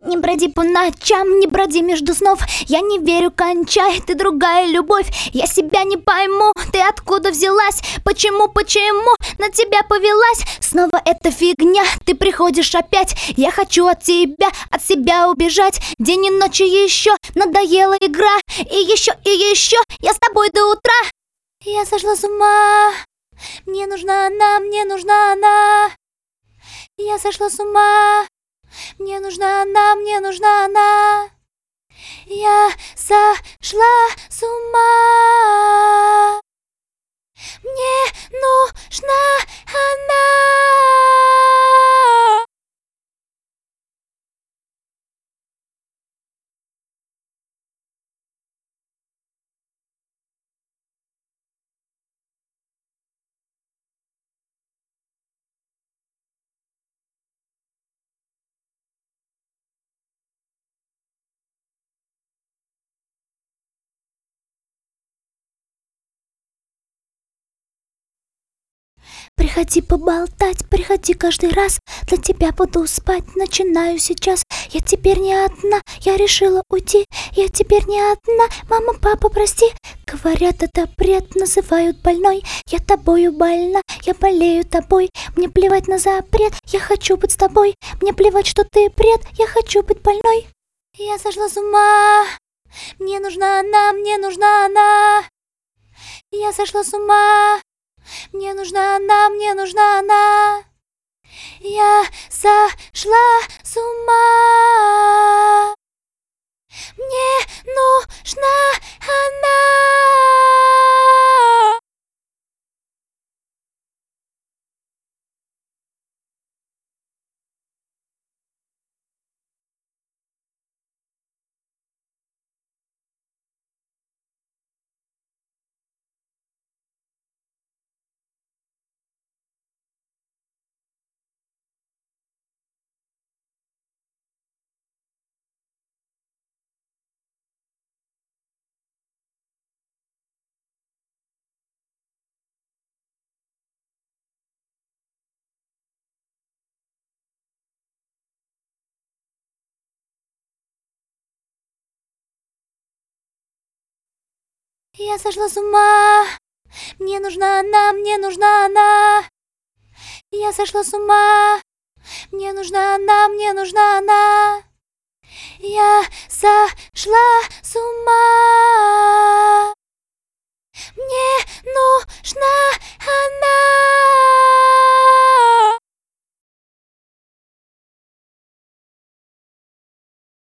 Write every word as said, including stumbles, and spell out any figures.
Не броди по ночам, не броди между снов. Я не верю, кончай, ты другая любовь. Я себя не пойму, ты откуда взялась? Почему, почему на тебя повелась? Снова эта фигня, ты приходишь опять. Я хочу от тебя, от себя убежать. День и ночь еще, надоела игра. И еще, и еще, я с тобой до утра. Я сошла с ума, мне нужна она, мне нужна она. Я сошла с ума, мне нужна она, мне нужна она. Я сошла с ума, мне нужна она. Приходи поболтать, приходи каждый раз. Для тебя буду спать, начинаю сейчас. Я теперь не одна, я решила уйти. Я теперь не одна, мама, папа, прости. Говорят, это бред, называют больной. Я тобою больна, я болею тобой. Мне плевать на запрет, я хочу быть с тобой. Мне плевать, что ты бред, я хочу быть больной. Я сошла с ума, мне нужна она, мне нужна она. Я сошла с ума, мне нужна она, мне нужна она. Я сошла с ума, мне нужна она. Я сошла с ума, мне нужна она, мне нужна она. Я сошла с ума, мне нужна она, мне нужна она. Я сошла с ума, мне нужна.